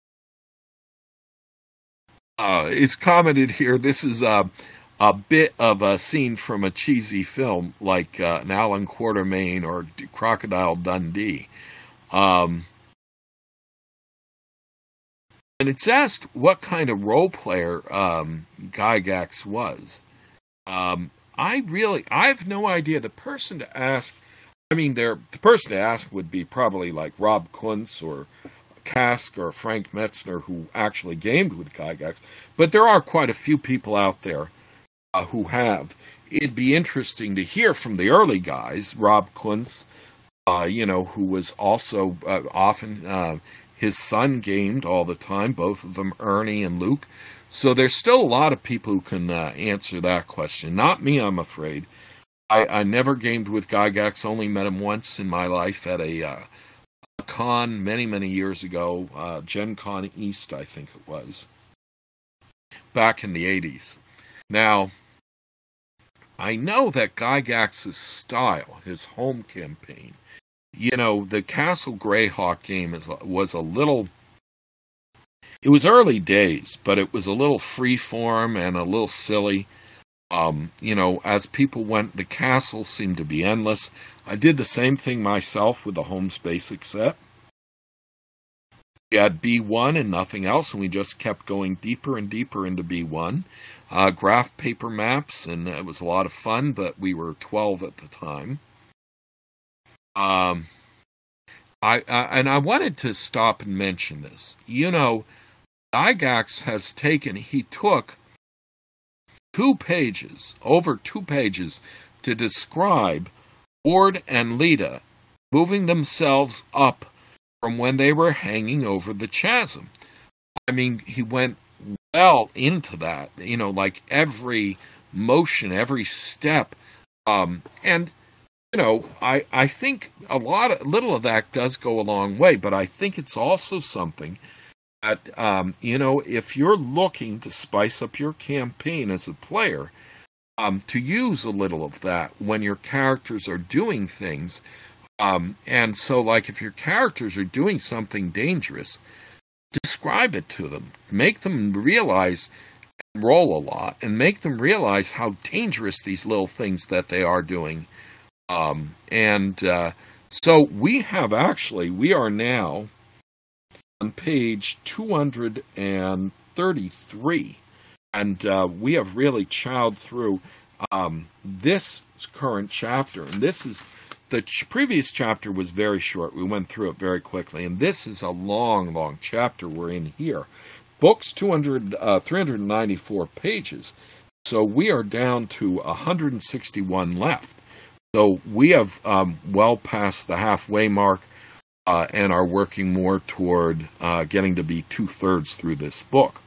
uh, it's commented here, this is a, a bit of a scene from a cheesy film like uh, an Alan Quatermain or Crocodile Dundee. Um, and it's asked what kind of role player um, Gygax was. Um, I really, I have no idea. The person to ask, I mean, there, the person to ask would be probably like Rob Kuntz or Kask or Frank Metzner, who actually gamed with Gygax. But there are quite a few people out there uh, who have. It'd be interesting to hear from the early guys, Rob Kuntz, uh, you know, who was also uh, often, uh, his son gamed all the time, both of them, Ernie and Luke. So there's still a lot of people who can uh, answer that question. Not me, I'm afraid. I, I never gamed with Gygax, only met him once in my life at a, uh, a con many, many years ago, uh, Gen Con East, I think it was, back in the eighties. Now, I know that Gygax's style, his home campaign, you know, the Castle Greyhawk game is, was a little... It was early days, but it was a little freeform and a little silly. Um, you know, as people went, the castle seemed to be endless. I did the same thing myself with the Homes Basic set. We had B one and nothing else, and we just kept going deeper and deeper into B one. Uh, graph paper maps, and it was a lot of fun, but we were twelve at the time. Um, I, I and I wanted to stop and mention this. You know, Gygax has taken, he took two pages, over two pages, to describe Gord and Lita moving themselves up from when they were hanging over the chasm. I mean, he went well into that, you know, like every motion, every step. Um, and, you know, I, I think a lot of, little of that does go a long way, but I think it's also something that, um, you know, if you're looking to spice up your campaign as a player, um, to use a little of that when your characters are doing things. Um, and so, like, if your characters are doing something dangerous, describe it to them. Make them realize, and roll a lot, and make them realize how dangerous these little things that they are doing. Um, and uh, so we have actually, we are now on page two hundred thirty-three, and uh, we have really chowed through um, this current chapter. And this is, the ch- previous chapter was very short. We went through it very quickly, and this is a long, long chapter we're in here. Book's two hundred, uh, three hundred ninety-four pages, so we are down to one hundred sixty-one left. So we have um, well past the halfway mark uh, and are working more toward uh, getting to be two-thirds through this book.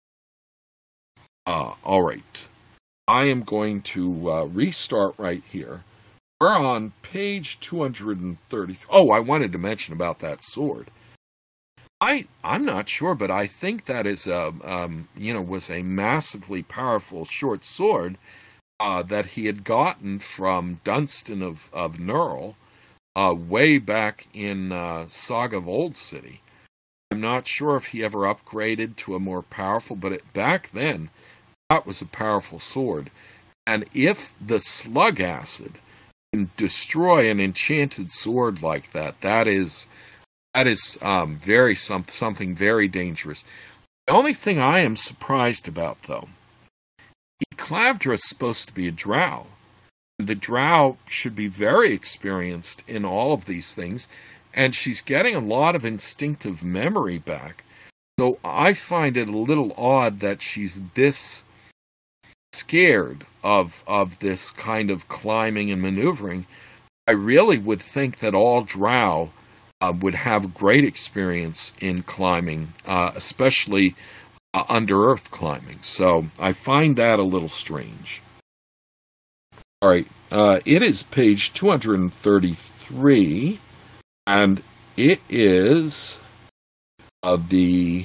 Uh, all right. I am going to uh, restart right here. We're on page two hundred thirty. Oh, I wanted to mention about that sword. I, I'm not sure, but I think that is a, um, you know, was a massively powerful short sword Uh, that he had gotten from Dunstan of, of Knurl uh, way back in uh, Saga of Old City. I'm not sure if he ever upgraded to a more powerful, but it, back then, that was a powerful sword. And if the slug acid can destroy an enchanted sword like that, that is That is um, very some, something very dangerous. The only thing I am surprised about, though, Clavdra is supposed to be a drow. The drow should be very experienced in all of these things, and she's getting a lot of instinctive memory back. So I find it a little odd that she's this scared of of this kind of climbing and maneuvering. I really would think that all drow uh, would have great experience in climbing, uh, especially uh, under earth climbing. So I find that a little strange. All right, uh, it is page two hundred thirty-three, and it is uh, the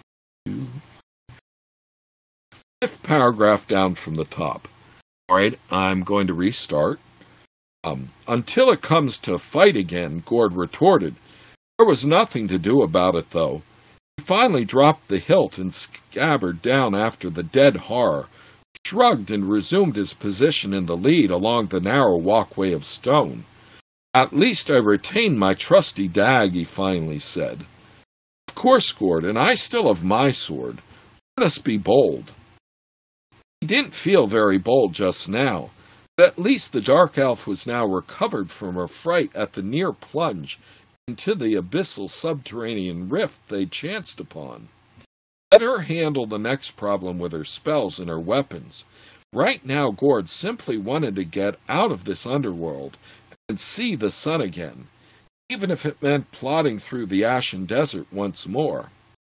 fifth paragraph down from the top. All right, I'm going to restart. Um, Until it comes to fight again, Gord retorted. There was nothing to do about it, though. He finally dropped the hilt and scabbard down after the dead horror, shrugged and resumed his position in the lead along the narrow walkway of stone. At least I retained my trusty dag, he finally said. Of course, Gord, and I still have my sword. Let us be bold. He didn't feel very bold just now, but at least the dark elf was now recovered from her fright at the near plunge into the abyssal subterranean rift they chanced upon. Let her handle the next problem with her spells and her weapons. Right now, Gord simply wanted to get out of this underworld and see the sun again, even if it meant plodding through the ashen desert once more.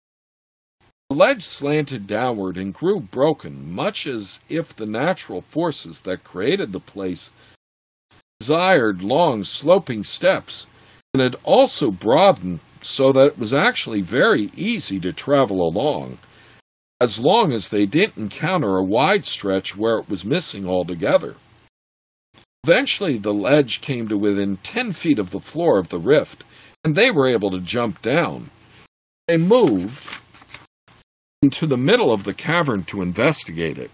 The ledge slanted downward and grew broken, much as if the natural forces that created the place desired long, sloping steps, and had also broadened so that it was actually very easy to travel along, as long as they didn't encounter a wide stretch where it was missing altogether. Eventually the ledge came to within ten feet of the floor of the rift, and they were able to jump down. They moved into the middle of the cavern to investigate it.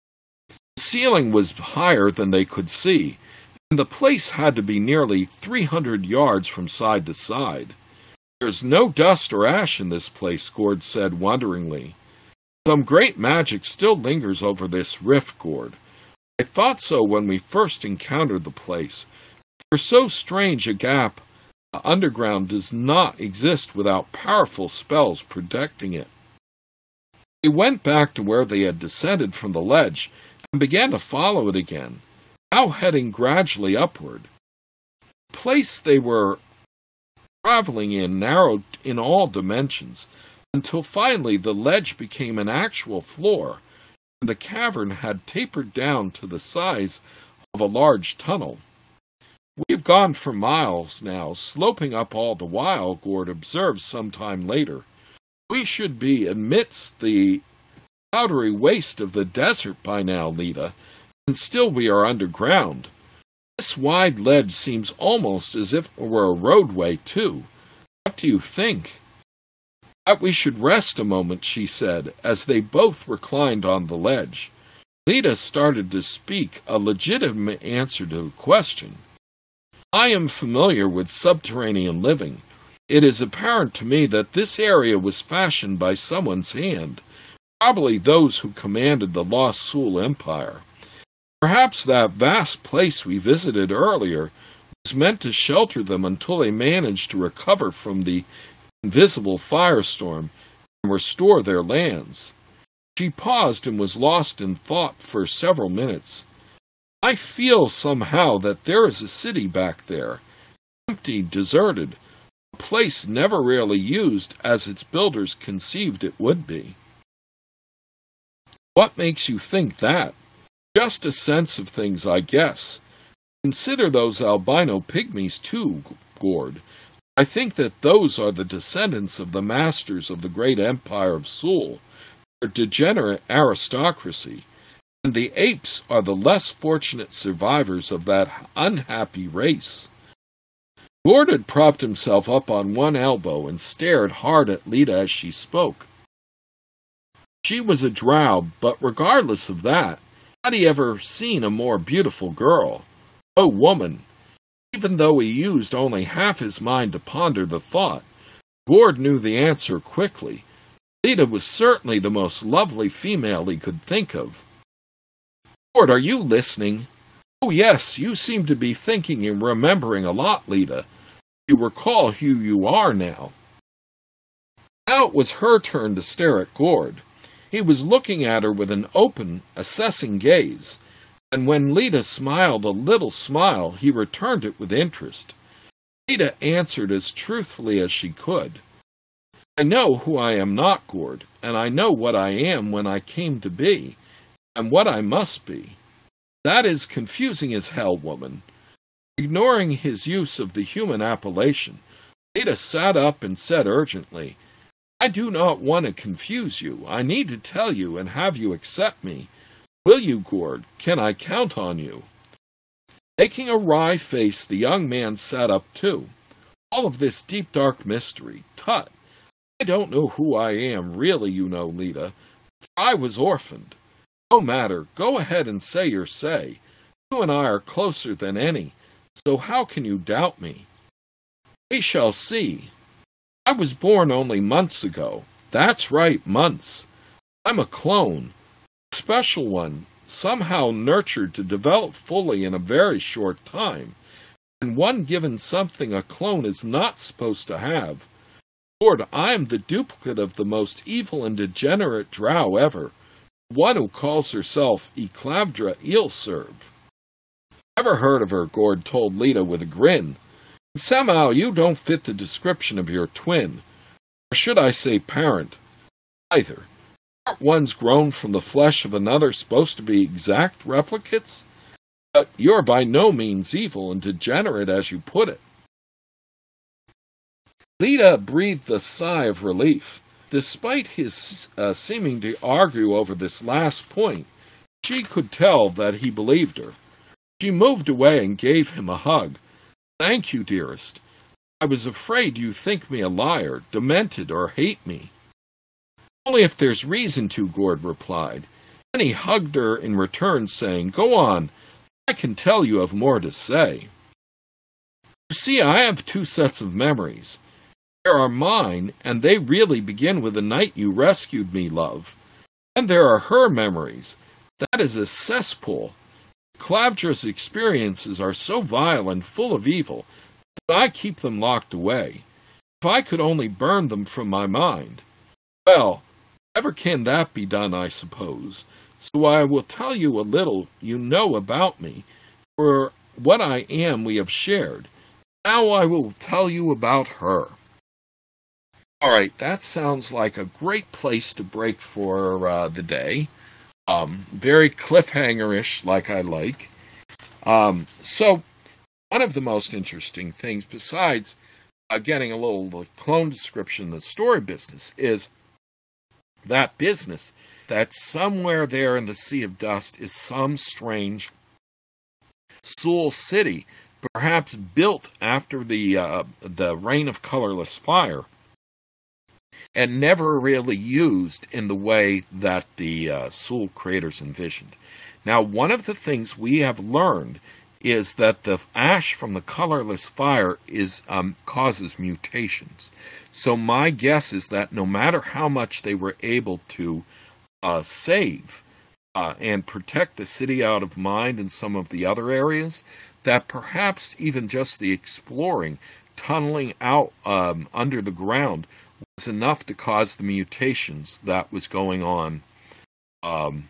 The ceiling was higher than they could see, and the place had to be nearly three hundred yards from side to side. There's no dust or ash in this place, Gord said wonderingly. Some great magic still lingers over this rift, Gord. I thought so when we first encountered the place. For so strange a gap, the underground does not exist without powerful spells protecting it. They went back to where they had descended from the ledge and began to follow it again, now heading gradually upward. The place they were traveling in narrowed in all dimensions, until finally the ledge became an actual floor, and the cavern had tapered down to the size of a large tunnel. We've gone for miles now, sloping up all the while, Gord observed some time later. We should be amidst the powdery waste of the desert by now, Lita, and still we are underground. This wide ledge seems almost as if it were a roadway, too. What do you think? That we should rest a moment, she said, as they both reclined on the ledge. Lita started to speak, a legitimate answer to the question. I am familiar with subterranean living. It is apparent to me that this area was fashioned by someone's hand, probably those who commanded the Lost Sul Empire. Perhaps that vast place we visited earlier was meant to shelter them until they managed to recover from the invisible firestorm and restore their lands. She paused and was lost in thought for several minutes. I feel somehow that there is a city back there, empty, deserted, a place never really used as its builders conceived it would be. What makes you think that? Just a sense of things, I guess. Consider those albino pygmies, too, Gord. I think that those are the descendants of the masters of the great empire of Sul, their degenerate aristocracy, and the apes are the less fortunate survivors of that unhappy race. Gord had propped himself up on one elbow and stared hard at Lita as she spoke. She was a drow, but regardless of that, had he ever seen a more beautiful girl? Oh, woman! Even though he used only half his mind to ponder the thought, Gord knew the answer quickly. Lita was certainly the most lovely female he could think of. "Gord, are you listening?" "Oh, yes, you seem to be thinking and remembering a lot, Lita. You recall who you are now." Now it was her turn to stare at Gord. He was looking at her with an open, assessing gaze, and when Lita smiled a little smile, he returned it with interest. Lita answered as truthfully as she could. "I know who I am not, Gord, and I know what I am when I came to be, and what I must be. That is confusing as hell, woman." Ignoring his use of the human appellation, Lita sat up and said urgently, "I do not want to confuse you. I need to tell you and have you accept me. Will you, Gord? Can I count on you?" Making a wry face, the young man sat up too. "All of this deep dark mystery. Tut! I don't know who I am, really, you know, Lita, for I was orphaned. No matter, go ahead and say your say. You and I are closer than any, so how can you doubt me?" "We shall see. I was born only months ago. That's right, months. I'm a clone, a special one, somehow nurtured to develop fully in a very short time, and one given something a clone is not supposed to have. Lord, I am the duplicate of the most evil and degenerate drow ever, one who calls herself Eclavdra Eelserve." "Never heard of her," Gord told Lita with a grin. "And somehow you don't fit the description of your twin, or should I say parent, either. Aren't ones grown from the flesh of another supposed to be exact replicates? But you're by no means evil and degenerate as you put it." Lita breathed a sigh of relief. Despite his uh, seeming to argue over this last point, she could tell that he believed her. She moved away and gave him a hug. "Thank you, dearest. I was afraid you think me a liar, demented, or hate me." "Only if there's reason to," Gord replied. Then he hugged her in return, saying, "Go on. I can tell you have more to say. You see, I have two sets of memories. There are mine, and they really begin with the night you rescued me, love. And there are her memories. That is a cesspool. Clavdra's experiences are so vile and full of evil that I keep them locked away. If I could only burn them from my mind. Well, never can that be done, I suppose. So I will tell you a little you know about me, for what I am we have shared. Now I will tell you about her." All right, that sounds like a great place to break for uh, the day. Um, very cliffhanger-ish, like I like. Um, so, one of the most interesting things, besides uh, getting a little clone description in the story business, is that business, that somewhere there in the Sea of Dust is some strange Soul City, perhaps built after the uh, the Reign of Colorless Fire, and never really used in the way that the uh, Soul creators envisioned. Now, one of the things we have learned is that the ash from the colorless fire is um, causes mutations. So my guess is that no matter how much they were able to uh, save uh, and protect the city out of mind and some of the other areas, that perhaps even just the exploring, tunneling out um, under the ground was enough to cause the mutations that was going on, um,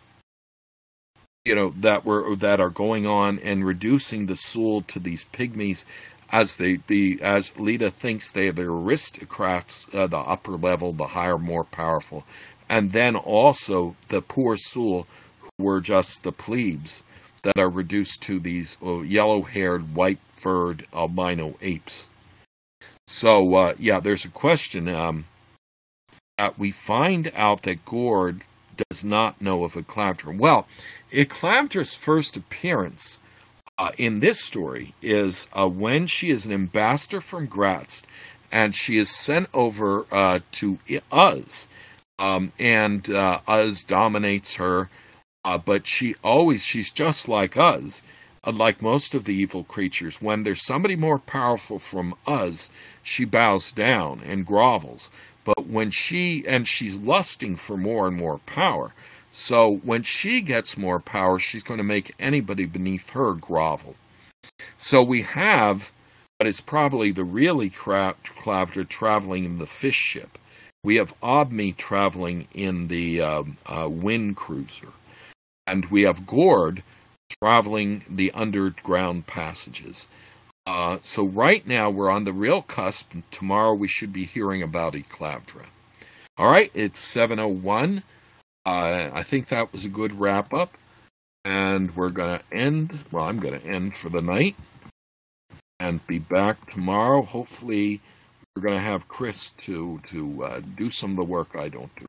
you know, that were that are going on and reducing the soul to these pygmies, as they the as Lita thinks they are the aristocrats, uh, the upper level, the higher, more powerful, and then also the poor soul who were just the plebes that are reduced to these uh, yellow-haired, white-furred albino apes. So, uh, yeah, there's a question. Um, uh, we find out that Gord does not know of Eclavdra. Well, Eclavdra's first appearance uh, in this story is uh, when she is an ambassador from Gratz, and she is sent over uh, to Uz, um, and uh, Uz dominates her, uh, but she always, she's just like Uz, Unlike most of the evil creatures, when there's somebody more powerful from us, she bows down and grovels. But when she, and she's lusting for more and more power, so when she gets more power, she's going to make anybody beneath her grovel. So we have, but it's probably the really tra- Klavda traveling in the fish ship. We have Obmi traveling in the um, uh, wind cruiser. And we have Gord traveling the underground passages. Uh, so right now we're on the real cusp, and tomorrow we should be hearing about Eclavdra. All right, it's seven oh one. Uh, I think that was a good wrap-up. And we're going to end, well, I'm going to end for the night and be back tomorrow. Hopefully we're going to have Chris to, to uh, do some of the work I don't do.